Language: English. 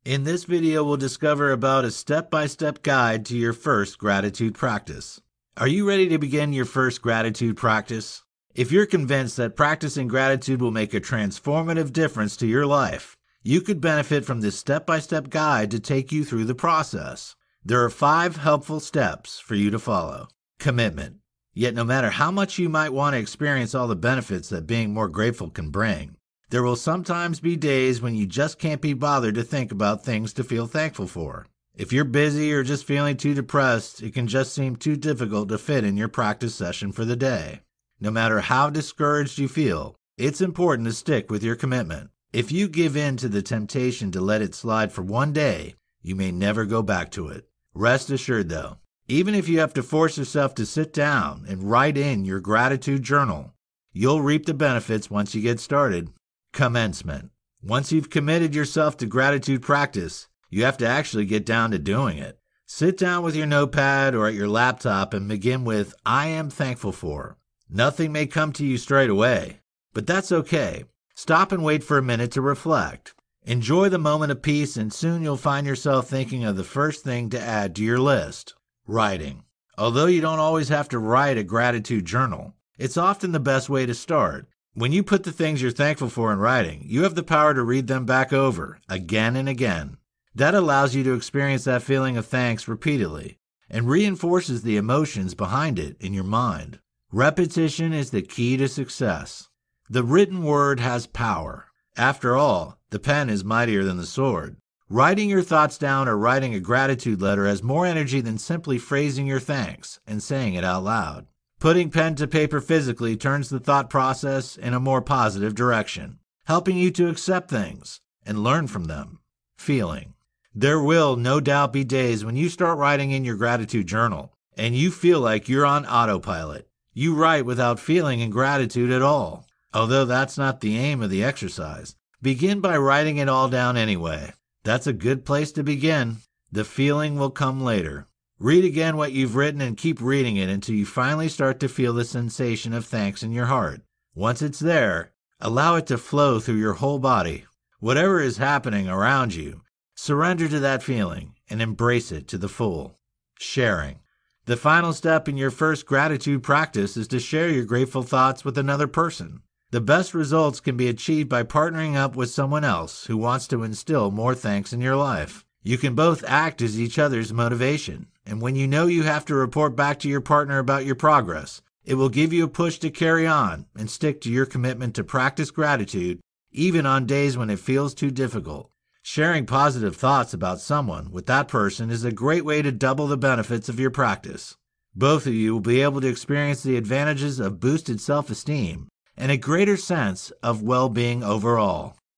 In this video, we'll discover about a step-by-step guide to your first gratitude practice. Are you ready to begin your first gratitude practice? If you're convinced that practicing gratitude will make a transformative difference to your life, you could benefit from this step-by-step guide to take you through the process. There are 5 helpful steps for you to follow. Commitment. Yet no matter how much you might want to experience all the benefits that being more grateful can bring, there will sometimes be days when you just can't be bothered to think about things to feel thankful for. If you're busy or just feeling too depressed, it can just seem too difficult to fit in your practice session for the day. No matter how discouraged you feel, it's important to stick with your commitment. If you give in to the temptation to let it slide for one day, you may never go back to it. Rest assured though, even if you have to force yourself to sit down and write in your gratitude journal, you'll reap the benefits once you get started. Commencement. Once you've committed yourself to gratitude practice, you have to actually get down to doing it. Sit down with your notepad or at your laptop and begin with, I am thankful for. Nothing may come to you straight away, but that's okay. Stop and wait for a minute to reflect. Enjoy the moment of peace, and soon you'll find yourself thinking of the first thing to add to your list. Writing. Although you don't always have to write a gratitude journal, it's often the best way to start. When you put the things you're thankful for in writing, you have the power to read them back over, again and again. That allows you to experience that feeling of thanks repeatedly, and reinforces the emotions behind it in your mind. Repetition is the key to success. The written word has power. After all, the pen is mightier than the sword. Writing your thoughts down or writing a gratitude letter has more energy than simply phrasing your thanks and saying it out loud. Putting pen to paper physically turns the thought process in a more positive direction, helping you to accept things and learn from them. Feeling. There will no doubt be days when you start writing in your gratitude journal and you feel like you're on autopilot. You write without feeling in gratitude at all. Although that's not the aim of the exercise, begin by writing it all down anyway. That's a good place to begin. The feeling will come later. Read again what you've written and keep reading it until you finally start to feel the sensation of thanks in your heart. Once it's there, allow it to flow through your whole body. Whatever is happening around you, surrender to that feeling and embrace it to the full. Sharing. The final step in your first gratitude practice is to share your grateful thoughts with another person. The best results can be achieved by partnering up with someone else who wants to instill more thanks in your life. You can both act as each other's motivation, and when you know you have to report back to your partner about your progress, it will give you a push to carry on and stick to your commitment to practice gratitude, even on days when it feels too difficult. Sharing positive thoughts about someone with that person is a great way to double the benefits of your practice. Both of you will be able to experience the advantages of boosted self-esteem and a greater sense of well-being overall.